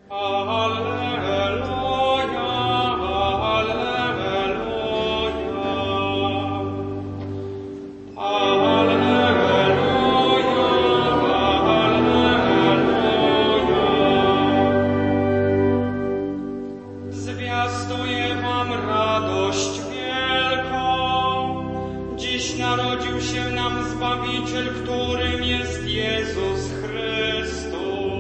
Zwiastuję wam radość wielką. Dziś narodził się nam Zbawiciel, którym jest Jezus Chrystus.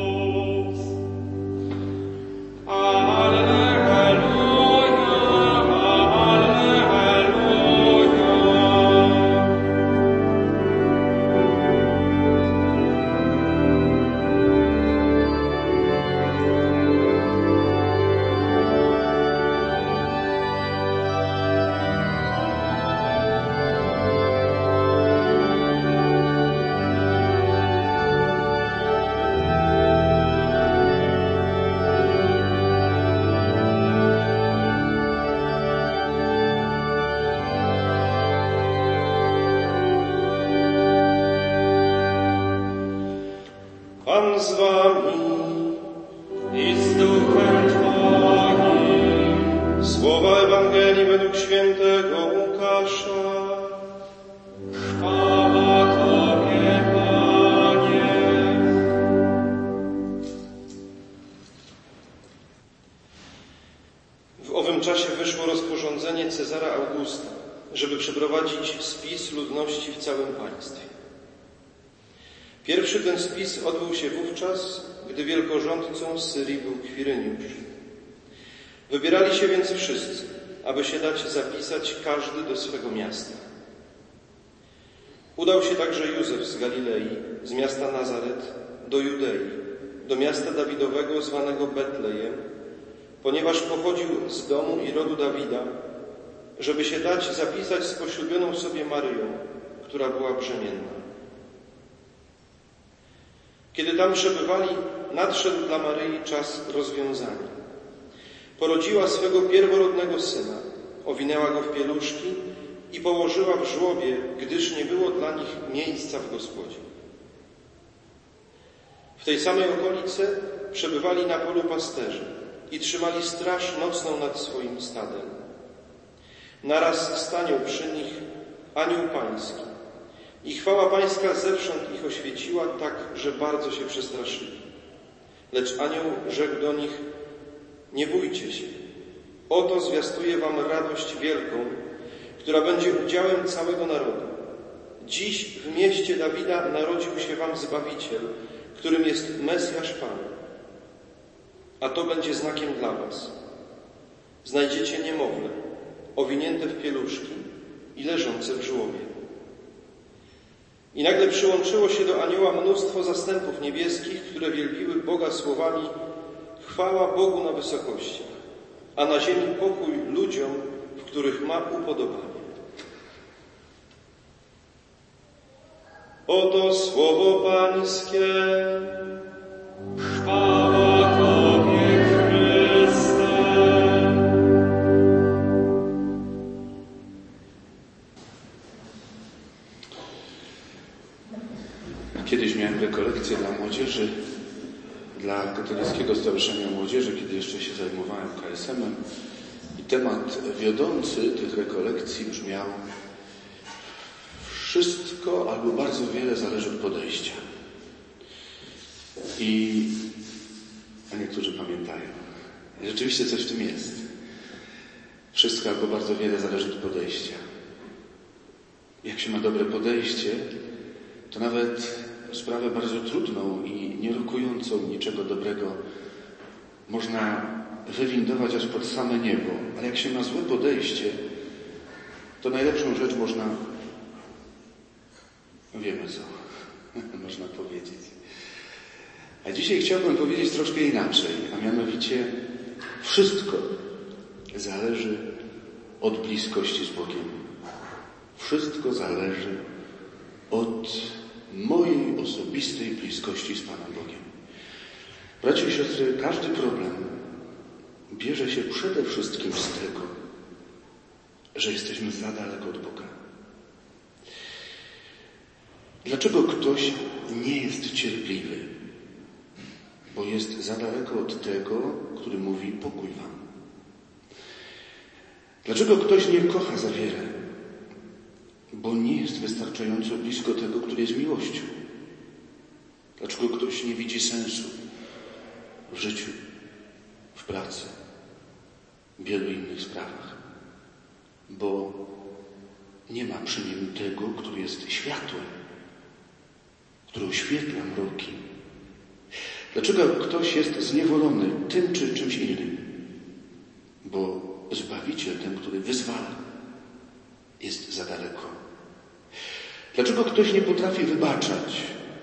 Pan z wami I z duchem Twoim. Słowa Ewangelii według świętego Łukasza. Chwała Tobie, Panie. W owym czasie wyszło rozporządzenie Cezara Augusta, żeby przeprowadzić spis ludności w całym państwie. Pierwszy ten spis odbył się wówczas, gdy wielkorządcą Syrii był Kwiryniusz. Wybierali się więc wszyscy, aby się dać zapisać każdy do swego miasta. Udał się także Józef z Galilei, z miasta Nazaret, do Judei, do miasta Dawidowego zwanego Betlejem, ponieważ pochodził z domu i rodu Dawida, żeby się dać zapisać z poślubioną sobie Maryją, która była brzemienna. Kiedy tam przebywali, nadszedł dla Maryi czas rozwiązania. Porodziła swego pierworodnego syna, owinęła go w pieluszki i położyła w żłobie, gdyż nie było dla nich miejsca w gospodzie. W tej samej okolicy przebywali na polu pasterze i trzymali straż nocną nad swoim stadem. Naraz stanął przy nich anioł pański i chwała pańska zewsząd ich oświeciła tak, że bardzo się przestraszyli. Lecz anioł rzekł do nich: nie bójcie się, oto zwiastuję wam radość wielką, która będzie udziałem całego narodu. Dziś w mieście Dawida narodził się wam Zbawiciel, którym jest Mesjasz Pan. A to będzie znakiem dla was. Znajdziecie niemowlę, owinięte w pieluszki i leżące w żłobie. I nagle przyłączyło się do anioła mnóstwo zastępów niebieskich, które wielbiły Boga słowami: chwała Bogu na wysokościach, a na ziemi pokój ludziom, w których ma upodobanie. Oto słowo Pańskie. Chwała Tobie, Chryste. Kiedyś miałem rekolekcję dla młodzieży, dla Katolickiego Stowarzyszenia Młodzieży, kiedy jeszcze się zajmowałem KSM-em, i temat wiodący tych rekolekcji brzmiał: wszystko albo bardzo wiele zależy od podejścia. A niektórzy pamiętają. I rzeczywiście coś w tym jest. Wszystko albo bardzo wiele zależy od podejścia. Jak się ma dobre podejście, to nawet sprawę bardzo trudną i nierokującą niczego dobrego można wywindować aż pod same niebo. Ale jak się ma złe podejście, to najlepszą rzecz można, wiemy co, można powiedzieć. A dzisiaj chciałbym powiedzieć troszkę inaczej, a mianowicie wszystko zależy od bliskości z Bogiem. Wszystko zależy od mojej osobistej bliskości z Panem Bogiem. Bracia i siostry, każdy problem bierze się przede wszystkim z tego, że jesteśmy za daleko od Boga. Dlaczego ktoś nie jest cierpliwy? bo jest za daleko od tego, który mówi pokój wam. Dlaczego ktoś nie kocha za wiele? Bo nie jest wystarczająco blisko tego, który jest miłością. Dlaczego ktoś nie widzi sensu w życiu, w pracy, w wielu innych sprawach? Bo nie ma przy nim tego, który jest światłem, który oświetla mroki. Dlaczego ktoś jest zniewolony tym czy czymś innym? Bo Zbawiciel, ten, który wyzwala, jest za daleko. Dlaczego ktoś nie potrafi wybaczać?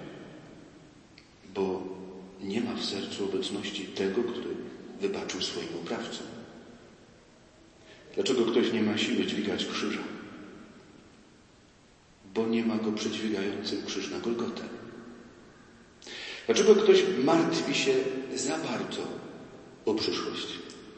Bo nie ma w sercu obecności tego, który wybaczył swoim oprawcom. Dlaczego ktoś nie ma siły dźwigać krzyża? Bo nie ma go przedźwigającym krzyż na Golgotę. Dlaczego ktoś martwi się za bardzo o przyszłość?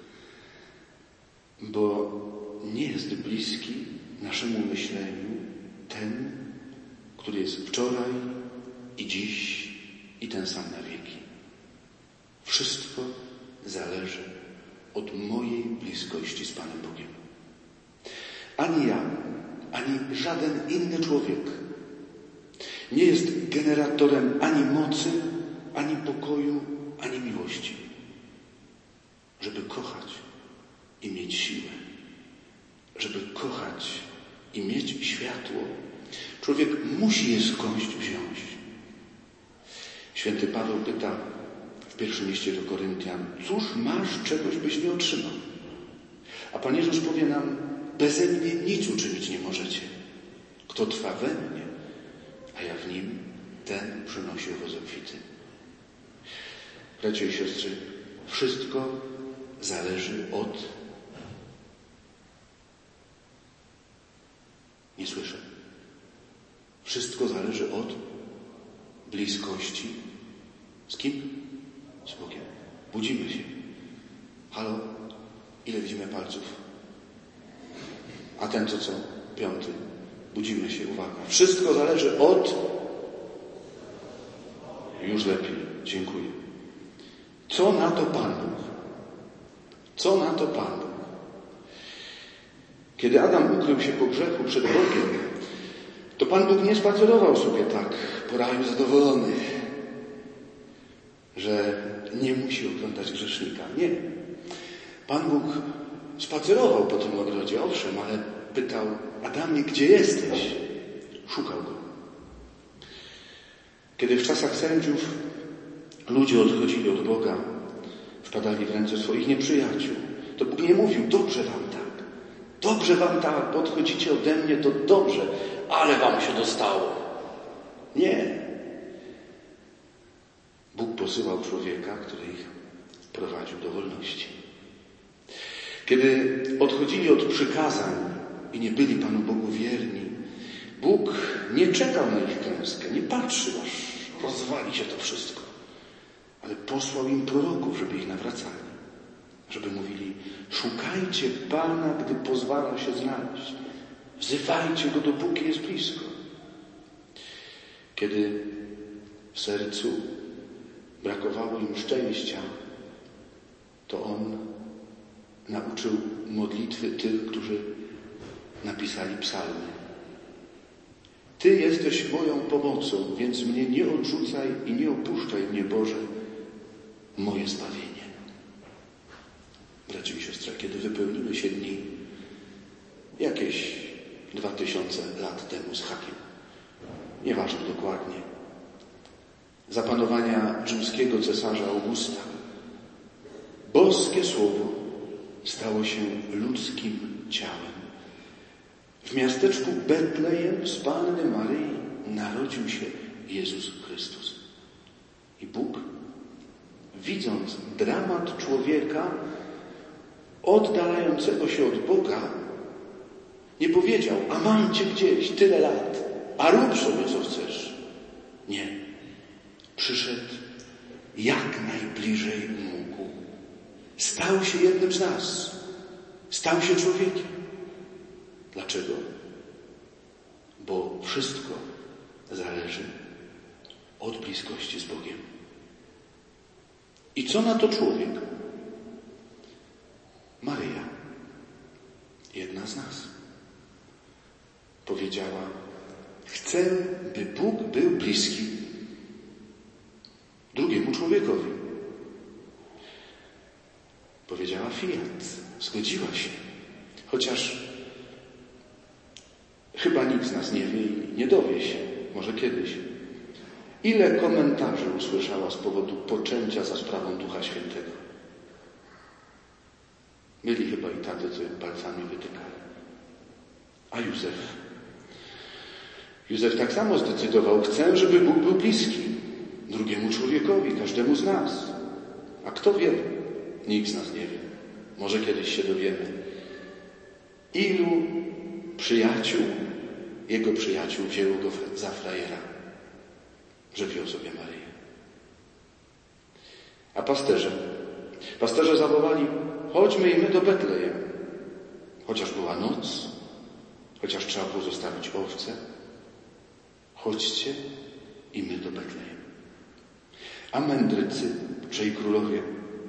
Bo nie jest bliski naszemu myśleniu ten, który jest wczoraj i dziś i ten sam na wieki. Wszystko zależy od mojej bliskości z Panem Bogiem. Ani ja, ani żaden inny człowiek nie jest generatorem ani mocy, ani pokoju, ani miłości. Żeby kochać i mieć siłę, żeby kochać i mieć światło, człowiek musi je skądś wziąć. Święty Paweł pyta w pierwszym liście do Koryntian: cóż masz, czegoś byś nie otrzymał? A Pan Jezus powie nam: beze mnie nic uczynić nie możecie. Kto trwa we mnie, a ja w nim, ten przynosi owoc obfity. Bracia i siostry, wszystko zależy od... Nie słyszę. Wszystko zależy od bliskości. Z kim? Z Bogiem. Budzimy się. Halo? Ile widzimy palców? A ten to co? 5. Budzimy się, uwaga. Wszystko zależy od... Już lepiej. Dziękuję. Co na to Pan Bóg? Co na to Pan Bóg? Kiedy Adam ukrył się po grzechu przed Bogiem, to Pan Bóg nie spacerował sobie tak po raju zadowolony, że nie musi oglądać grzesznika. Nie. Pan Bóg spacerował po tym ogrodzie, owszem, ale pytał: Adamie, gdzie jesteś? Szukał go. Kiedy w czasach sędziów ludzie odchodzili od Boga, wpadali w ręce swoich nieprzyjaciół, to Bóg nie mówił: dobrze wam tak, odchodzicie ode mnie, to dobrze, ale wam się dostało. Nie. Bóg posyłał człowieka, który ich prowadził do wolności. Kiedy odchodzili od przykazań i nie byli Panu Bogu wierni, Bóg nie czekał na ich klęskę, nie patrzył, aż rozwali się to wszystko, ale posłał im proroków, żeby ich nawracali, żeby mówili: szukajcie Pana, gdy pozwala się znaleźć. Wzywajcie Go, dopóki jest blisko. Kiedy w sercu brakowało im szczęścia, to On nauczył modlitwy tych, którzy napisali psalmy. Ty jesteś moją pomocą, więc mnie nie odrzucaj i nie opuszczaj mnie, Boże, moje zbawienie. Bracia i siostry, kiedy wypełniły się dni, jakieś 2000 lat temu z hakiem, nieważne dokładnie, zapanowania rzymskiego cesarza Augusta, boskie słowo stało się ludzkim ciałem. W miasteczku Betlejem z Panny Maryi narodził się Jezus Chrystus. I Bóg, widząc dramat człowieka oddalającego się od Boga, nie powiedział: a mam Cię gdzieś tyle lat, a rób sobie co chcesz. Nie. Przyszedł jak najbliżej mógł. Stał się jednym z nas. Stał się człowiekiem. Dlaczego? Bo wszystko zależy od bliskości z Bogiem. I co na to człowiek? Maryja, jedna z nas, powiedziała: chcę, by Bóg był bliski drugiemu człowiekowi. Powiedziała fiat, zgodziła się. Chociaż chyba nikt z nas nie wie i nie dowie się, może kiedyś. Ile komentarzy usłyszała z powodu poczęcia za sprawą Ducha Świętego? Byli chyba i tacy, co palcami wytykali. A Józef tak samo zdecydował: chcę, żeby Bóg był bliski drugiemu człowiekowi, każdemu z nas. A kto wie? Nikt z nas nie wie. Może kiedyś się dowiemy. Ilu przyjaciół, jego przyjaciół, wzięło go za frajera, że wziął sobie Maryję. A pasterze zawołali: chodźmy i my do Betlejem. Chociaż była noc, chociaż trzeba było zostawić owce, chodźcie i my do Betlejem. A mędrcy, czyli królowie: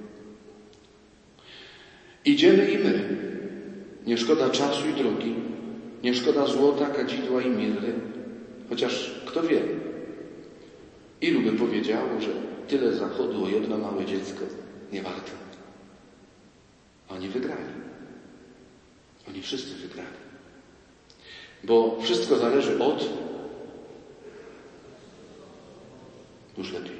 idziemy i my. Nie szkoda czasu i drogi, nie szkoda złota, kadzidła i mirry. Chociaż kto wie, ilu by powiedziało, że tyle zachodu o jedno małe dziecko nie warto. Oni wygrali. Oni wszyscy wygrali. Bo wszystko zależy od... Już lepiej.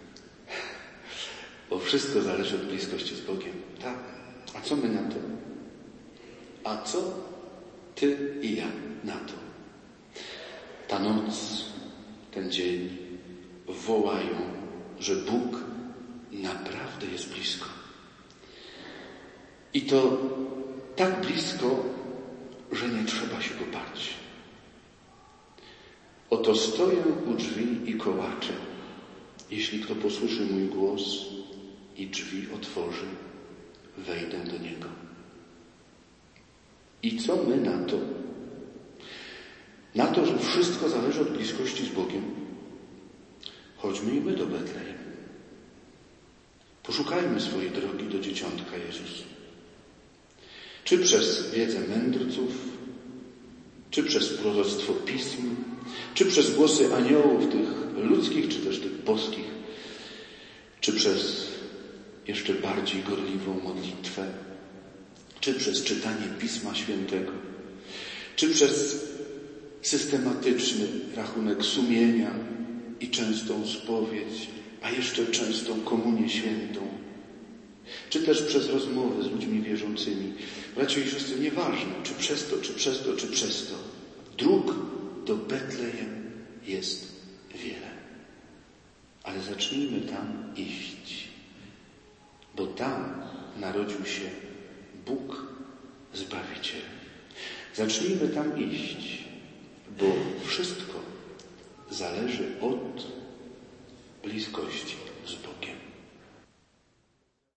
Bo wszystko zależy od bliskości z Bogiem. Tak. A co my na to? A co ty i ja na to? Ta noc, ten dzień wołają, że Bóg naprawdę jest blisko. I to tak blisko, że nie trzeba się go bać. Oto stoję u drzwi i kołaczę. Jeśli kto posłyszy mój głos i drzwi otworzy, wejdę do niego. I co my na to? Na to, że wszystko zależy od bliskości z Bogiem. Chodźmy i my do Betlejem. Poszukajmy swojej drogi do dzieciątka Jezus. Czy przez wiedzę mędrców, czy przez proroctwo pism, czy przez głosy aniołów, tych ludzkich, czy też tych boskich, czy przez jeszcze bardziej gorliwą modlitwę, czy przez czytanie Pisma Świętego, czy przez systematyczny rachunek sumienia i częstą spowiedź, a jeszcze częstą komunię świętą, czy też przez rozmowy z ludźmi wierzącymi. Bracia i siostry, nieważne, czy przez to, czy przez to, czy przez to. Dróg do Betlejem jest wiele. Ale zacznijmy tam iść, bo tam narodził się Bóg Zbawiciel. Zacznijmy tam iść, bo wszystko zależy od bliskości.